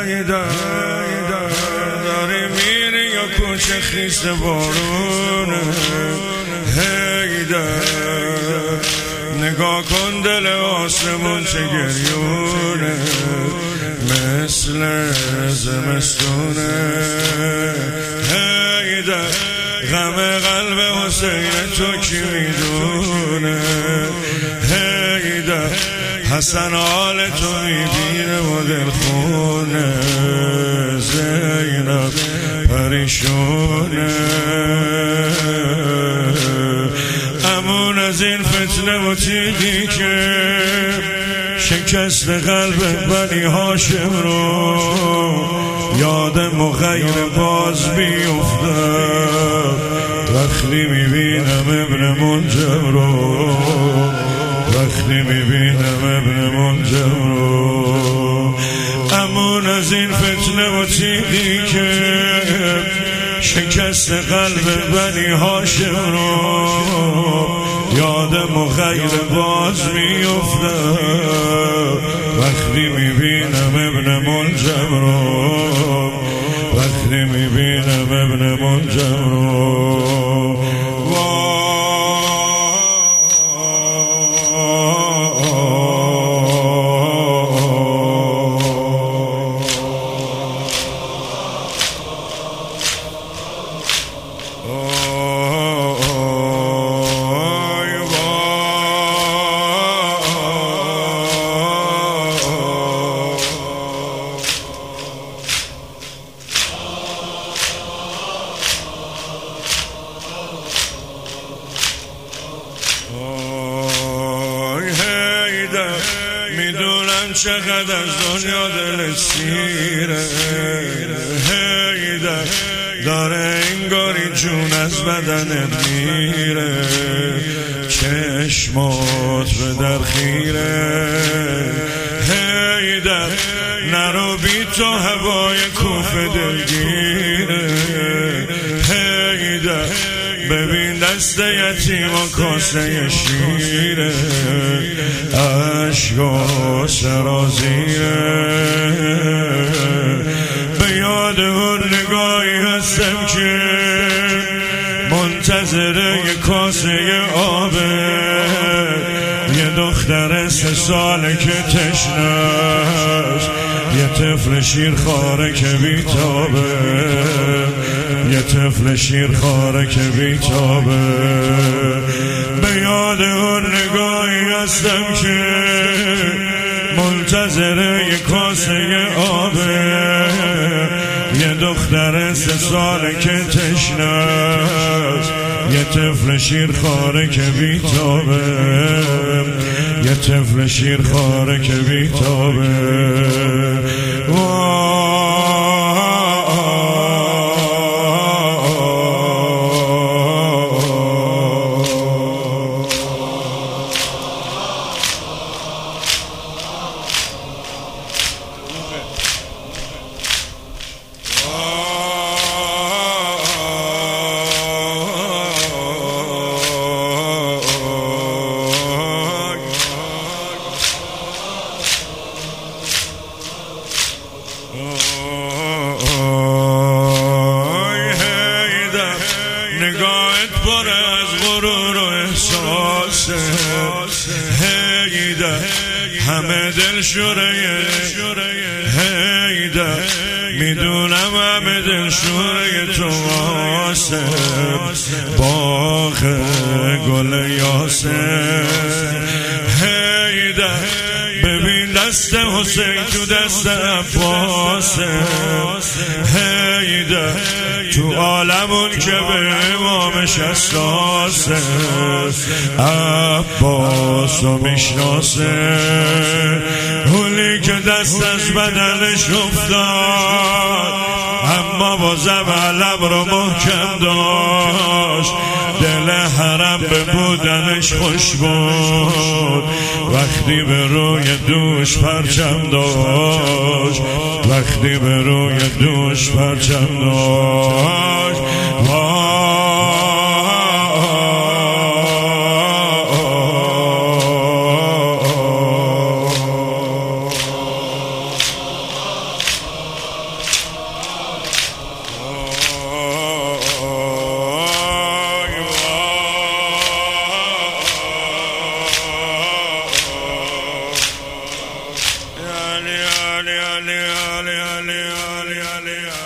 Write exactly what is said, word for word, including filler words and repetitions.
هی داری میری یا کوچه خیس بارونه هی نگاه کن دل آسمون چه گریونه مثل زمستونه هی غم قلب حسین تو کی میدونه هی حسن حال تو میبینه و دل خونه زینب پریشونه امون از این فتنه و تیغی که شکست قلب بنی هاشم رو یاد مغیر باز بیفتم وقتی میبینم ابن منجم رو وقتی میبینم ابن منجم رو امون از این فتنه و تیغی که شکست قلب بنی هاشم رو یاد مغیر باز میفتم وقتی میبینم ابن منجم رو وقتی میبینم ابن منجم رو میدونم چقدر از دنیا دل سیره هیده داره انگاری جون از بدن میره چشمات به در خیره هیده نرو بی تو هوای کوفه دلگیره هیده ببین دست یتیم و کاسه شیره عشق و سرازیره به یاد اون نگاهی هستم که منتظر یک کاسه آبه یه دختر سه ساله که تشنه‌ست یه طفل شیرخواره که بیتابه یه طفل شیرخواره که بیتابه به یاد اون نگاهی هستم که منتظر یک کاسه آبه یه دختر سه ساله که تشنه‌ست یه طفل شیرخواره که بیتابه یه طفل شیرخواره که بیتابه نگاهت پر از غرور و احساسه هیده همه دل شوره هیده میدونم همه دل شوره تو واسه باغ گل یاسه هیده ببین دست حسین تو دست عباسه هیده تو عالمون که به امامش اساسه عباس رو میشناسه حولی که دست از بدنش افتاد اما بازم علم رو محکم داشت دل حرم به بودنش خوش بود وقتی به روی دوش پرچم داشت وقتی به روی دوش پرچم داشت علی علی علی